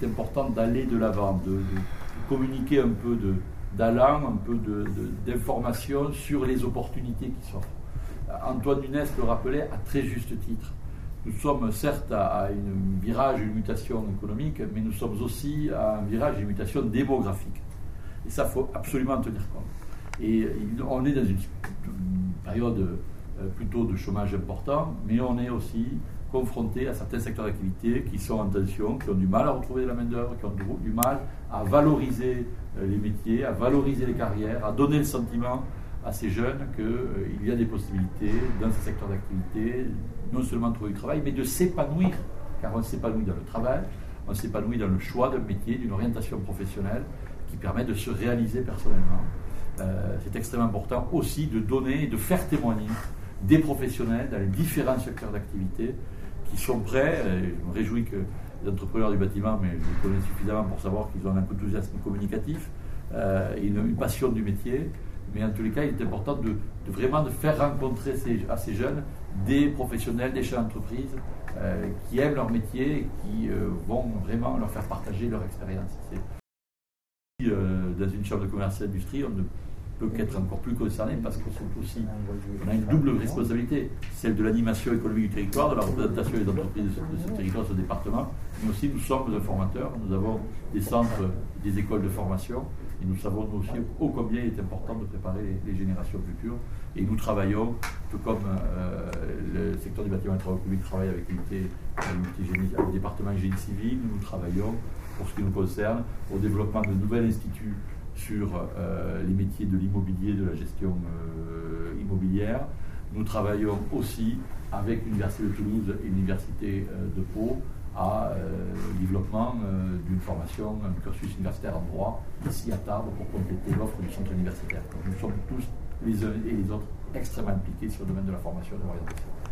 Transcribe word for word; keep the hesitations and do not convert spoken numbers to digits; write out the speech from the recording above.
important d'aller de l'avant, de, de, de communiquer un peu d'allant, un peu d'informations sur les opportunités qui s'offrent. Antoine Nunes le rappelait à très juste titre. Nous sommes certes à un virage, une mutation économique, mais nous sommes aussi à un virage, une mutation démographique. Et ça, il faut absolument en tenir compte. Et on est dans une période plutôt de chômage important, mais on est aussi confronté à certains secteurs d'activité qui sont en tension, qui ont du mal à retrouver de la main-d'œuvre, qui ont du mal à valoriser les métiers, à valoriser les carrières, à donner le sentiment à ces jeunes qu'il euh, y a des possibilités dans ces secteurs d'activité, non seulement de trouver du travail, mais de s'épanouir, car on s'épanouit dans le travail, on s'épanouit dans le choix d'un métier, d'une orientation professionnelle qui permet de se réaliser personnellement. Euh, c'est extrêmement important aussi de donner et de faire témoigner des professionnels dans les différents secteurs d'activité qui sont prêts. Et je me réjouis que les entrepreneurs du bâtiment, mais je les connais suffisamment pour savoir qu'ils ont un enthousiasme communicatif euh, et une, une passion du métier. Mais en tous les cas, il est important de, de vraiment de faire rencontrer ces, à ces jeunes des professionnels, des chefs d'entreprise euh, qui aiment leur métier et qui euh, vont vraiment leur faire partager leur expérience. Euh, dans une chambre de commerce et d'industrie, on ne peut qu'être encore plus concerné parce qu'on aussi, on a une double responsabilité, celle de l'animation économique du territoire, de la représentation des entreprises de ce, de ce territoire, de ce département, mais aussi nous sommes des formateurs, nous avons des centres, des écoles de formation, et nous savons nous aussi ô combien il est important de préparer les, les générations futures. Et nous travaillons, tout comme euh, le secteur du bâtiment et des travaux publics travaille avec l'unité, le département génie civil, nous travaillons, pour ce qui nous concerne, au développement de nouveaux instituts sur euh, les métiers de l'immobilier, de la gestion euh, immobilière. Nous travaillons aussi avec l'Université de Toulouse et l'Université euh, de Pau à euh, le développement euh, d'une formation, un cursus universitaire en droit, ici à Tarbes, pour compléter l'offre du centre universitaire. Donc, nous sommes tous, les uns et les autres, extrêmement impliqués sur le domaine de la formation et de l'orientation.